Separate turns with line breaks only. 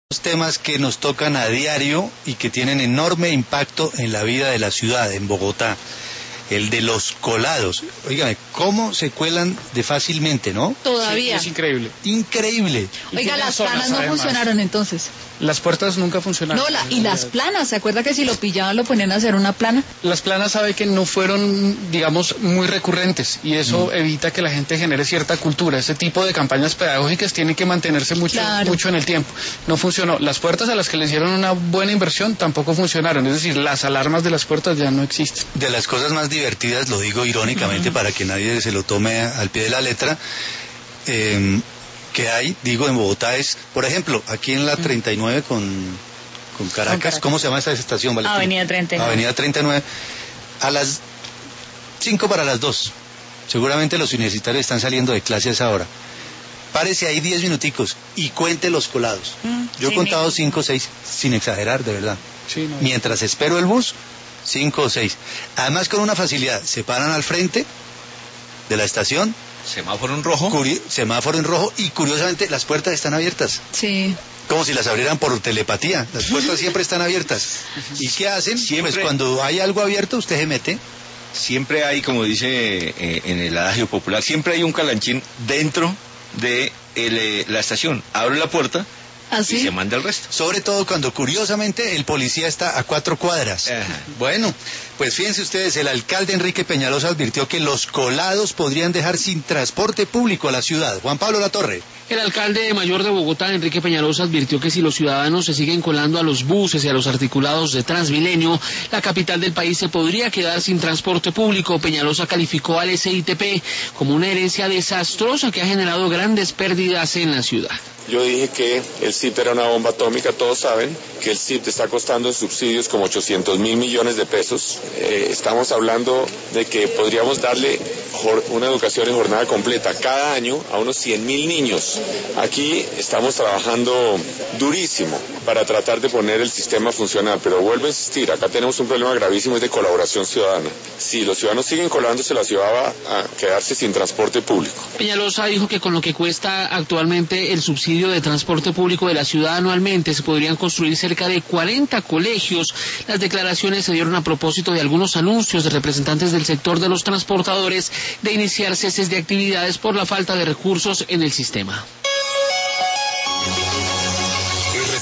Temas que nos tocan a diario y que tienen enorme impacto en la vida de la ciudad, en Bogotá. El de los colados. Óigame, ¿cómo se cuelan de fácilmente, no?
Todavía.
Sí, es increíble.
Increíble.
Oiga, las planas no funcionaron entonces.
Las puertas nunca funcionaron.
No, y las planas, ¿se acuerda que si lo pillaban lo ponían a hacer una plana?
Las planas sabe que no fueron, digamos, muy recurrentes y eso evita que la gente genere cierta cultura. Ese tipo de campañas pedagógicas tienen que mantenerse mucho en el tiempo. No funcionó. Las puertas a las que le hicieron una buena inversión tampoco funcionaron. Es decir, las alarmas de las puertas ya no existen.
De las cosas más divertidas, lo digo irónicamente para que nadie se lo tome al pie de la letra, que hay, digo, en Bogotá es, por ejemplo, aquí en la 39 con Caracas, ¿cómo se llama esa estación, Valentina?
Avenida 39.
Avenida 39, a las 5 para las 2, seguramente los universitarios están saliendo de clase a esa hora. Párese ahí 10 minuticos y cuente los colados. Yo he contado 5 o 6, sin exagerar, de verdad.
Sí, no.
Mientras espero el bus, 5 o 6. Además, con una facilidad, se paran al frente de la estación.
Semáforo en rojo.
Semáforo en rojo y curiosamente las puertas están abiertas.
Sí.
Como si las abrieran por telepatía. Las puertas siempre están abiertas. ¿Y qué hacen?
Siempre.
Pues cuando hay algo abierto, usted se mete.
Siempre hay, como dice en el adagio popular, siempre hay un calanchín dentro de la estación. Abre la puerta.
¿Así?
Y se manda el resto.
Sobre todo cuando curiosamente el policía está a 4 cuadras.
Ajá.
Bueno, pues fíjense ustedes, el alcalde Enrique Peñalosa advirtió que los colados podrían dejar sin transporte público a la ciudad. Juan Pablo Latorre.
El alcalde mayor de Bogotá, Enrique Peñalosa, advirtió que si los ciudadanos se siguen colando a los buses y a los articulados de Transmilenio, la capital del país se podría quedar sin transporte público. Peñalosa calificó al SITP como una herencia desastrosa que ha generado grandes pérdidas en la ciudad.
Yo dije que el CIP era una bomba atómica, todos saben que el CIP está costando en subsidios como 800.000 millones de pesos. Estamos hablando de que podríamos darle una educación en jornada completa cada año a unos 100.000 niños. Aquí estamos trabajando durísimo para tratar de poner el sistema funcional, pero vuelvo a insistir, acá tenemos un problema gravísimo, es de colaboración ciudadana. Si los ciudadanos siguen colándose, la ciudad va a quedarse sin transporte público.
Peñalosa dijo que con lo que cuesta actualmente el subsidio de transporte público de la ciudad anualmente se podrían construir cerca de 40 colegios. Las declaraciones se dieron a propósito de algunos anuncios de representantes del sector de los transportadores de iniciar ceses de actividades por la falta de recursos en el sistema.